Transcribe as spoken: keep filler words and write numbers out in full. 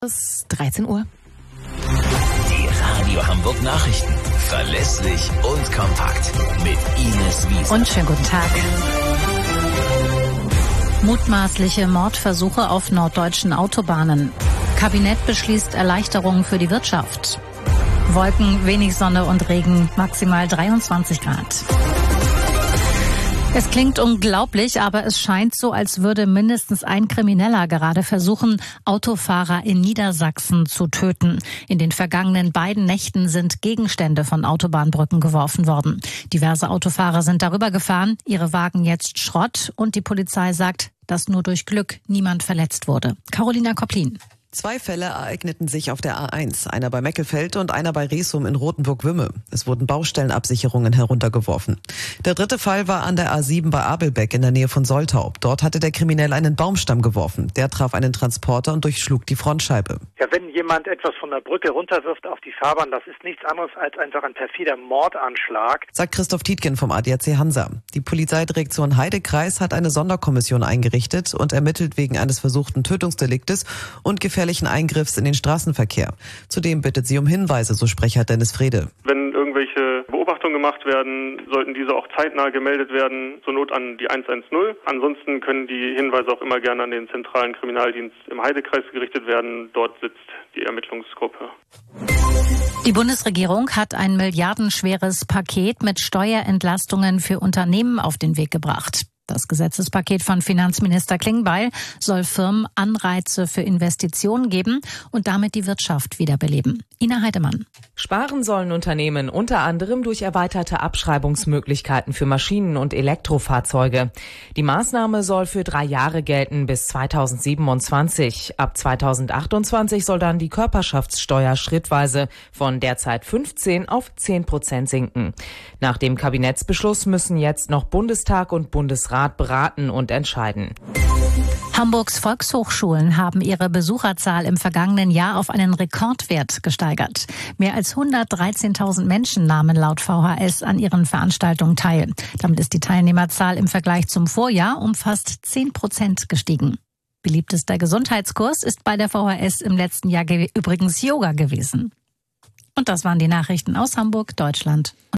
Bis dreizehn Uhr. Die Radio Hamburg Nachrichten. Verlässlich und kompakt. Mit Ines Wiese. Und schönen guten Tag. Mutmaßliche Mordversuche auf norddeutschen Autobahnen. Kabinett beschließt Erleichterungen für die Wirtschaft. Wolken, wenig Sonne und Regen, maximal dreiundzwanzig Grad. Es klingt unglaublich, aber es scheint so, als würde mindestens ein Krimineller gerade versuchen, Autofahrer in Niedersachsen zu töten. In den vergangenen beiden Nächten sind Gegenstände von Autobahnbrücken geworfen worden. Diverse Autofahrer sind darüber gefahren, ihre Wagen jetzt Schrott und die Polizei sagt, dass nur durch Glück niemand verletzt wurde. Carolina Kopplin. Zwei Fälle ereigneten sich auf der A eins, einer bei Meckelfeld und einer bei Resum in Rothenburg-Wümme. Es wurden Baustellenabsicherungen heruntergeworfen. Der dritte Fall war an der A sieben bei Abelbeck in der Nähe von Soltau. Dort hatte der Kriminelle einen Baumstamm geworfen. Der traf einen Transporter und durchschlug die Frontscheibe. Ja, wenn jemand etwas von der Brücke runterwirft auf die Fahrbahn, das ist nichts anderes als einfach ein perfider Mordanschlag, sagt Christoph Tietgen vom A D A C Hansa. Die Polizeidirektion Heidekreis hat eine Sonderkommission eingerichtet und ermittelt wegen eines versuchten Tötungsdeliktes und gefährlichen Eingriffs in den Straßenverkehr. Zudem bittet sie um Hinweise, so Sprecher Dennis Frede. Wenn irgendwelche Beobachtungen gemacht werden, sollten diese auch zeitnah gemeldet werden, zur Not an die hundertzehn. Ansonsten können die Hinweise auch immer gerne an den zentralen Kriminaldienst im Heidekreis gerichtet werden. Dort sitzt die Ermittlungsgruppe. Die Bundesregierung hat ein milliardenschweres Paket mit Steuerentlastungen für Unternehmen auf den Weg gebracht. Das Gesetzespaket von Finanzminister Klingbeil soll Firmen Anreize für Investitionen geben und damit die Wirtschaft wiederbeleben. Ina Heidemann. Sparen sollen Unternehmen unter anderem durch erweiterte Abschreibungsmöglichkeiten für Maschinen und Elektrofahrzeuge. Die Maßnahme soll für drei Jahre gelten bis zweitausendsiebenundzwanzig. Ab zweitausendachtundzwanzig soll dann die Körperschaftssteuer schrittweise von derzeit fünfzehn auf zehn Prozent sinken. Nach dem Kabinettsbeschluss müssen jetzt noch Bundestag und Bundesrat beraten und entscheiden. Hamburgs Volkshochschulen haben ihre Besucherzahl im vergangenen Jahr auf einen Rekordwert gesteigert. Mehr als hundertdreizehntausend Menschen nahmen laut V H S an ihren Veranstaltungen teil. Damit ist die Teilnehmerzahl im Vergleich zum Vorjahr um fast zehn Prozent gestiegen. Beliebtester Gesundheitskurs ist bei der V H S im letzten Jahr ge- übrigens Yoga gewesen. Und das waren die Nachrichten aus Hamburg, Deutschland.